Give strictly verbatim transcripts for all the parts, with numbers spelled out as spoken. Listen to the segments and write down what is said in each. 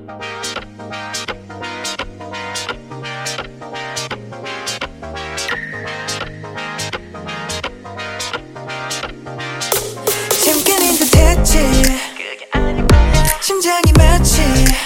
잠깐인 듯 했지 심장이 마치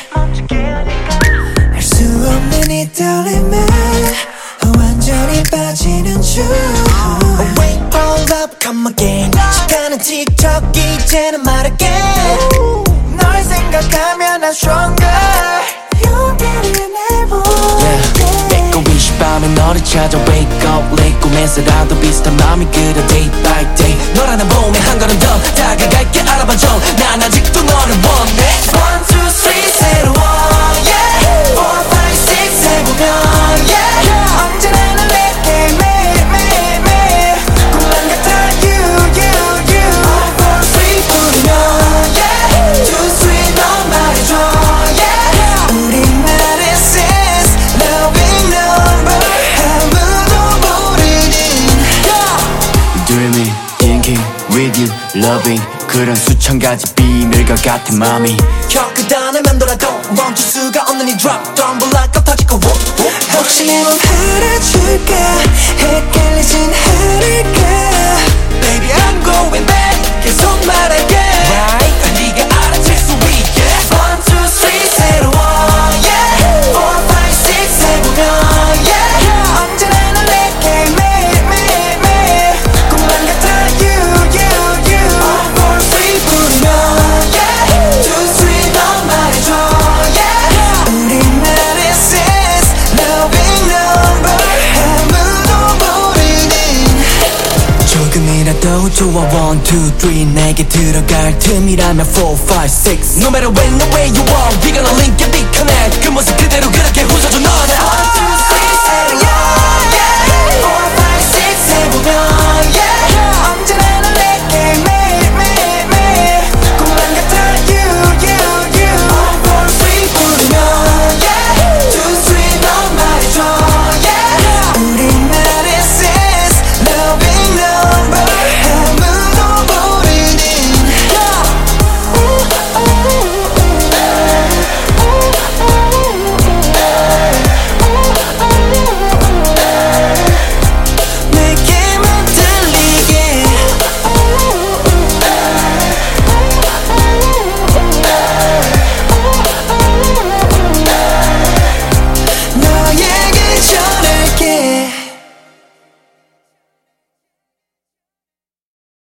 알 수 없는 이 떨림에 완전히 빠지는 중 Wait, hold up, come again 시간은 틱톡 이제는 말할게 널 생각하면 난 stronger You're getting able 배꼽이 시밤에 너를 찾아 wake up late 꿈에서라도 비슷한 마음이 그려 day by day 너라는 봄에 한 걸음 더 다가갈게 알아봐줘 난 아직도 너를 원해 One, two, three 새로워 yeah Four, five, six 해보면 yeah 언제나 널 내게 매일 매일 매일 꿈만 같아 you you you Four, three 부르면 yeah Two, three 너 말해줘 yeah 우리만의 sense loving number 아무도 모르는 Dreaming, thinking, with you, loving 그런 수천 가지 비밀과 같은 맘이 겪으다 맴돌아도 멈출 수가 없는 이 drop down 불날까 터질까 혹시 내 맘 알아줄까 헷갈리진 않을까 Baby I'm going back 계속 말할게 Right? 네가 알아챌 수 있게 One, two, three 새로워 yeah Four, five, six 해보면 yeah 언제나 널 내게 매일 매일 매일 꿈만 같아 you you you Four, three 부르면 yeah Two, three 너 말해줘 yeah 우리만의 sense loving number 아무도 모르는 조금이라도 좋아 One, two, three 내게 들어갈 틈이라면 Four, five, six No matter when, no way you are We gonna link and be connect 그 모습 그대로 그렇게 웃어줘 너는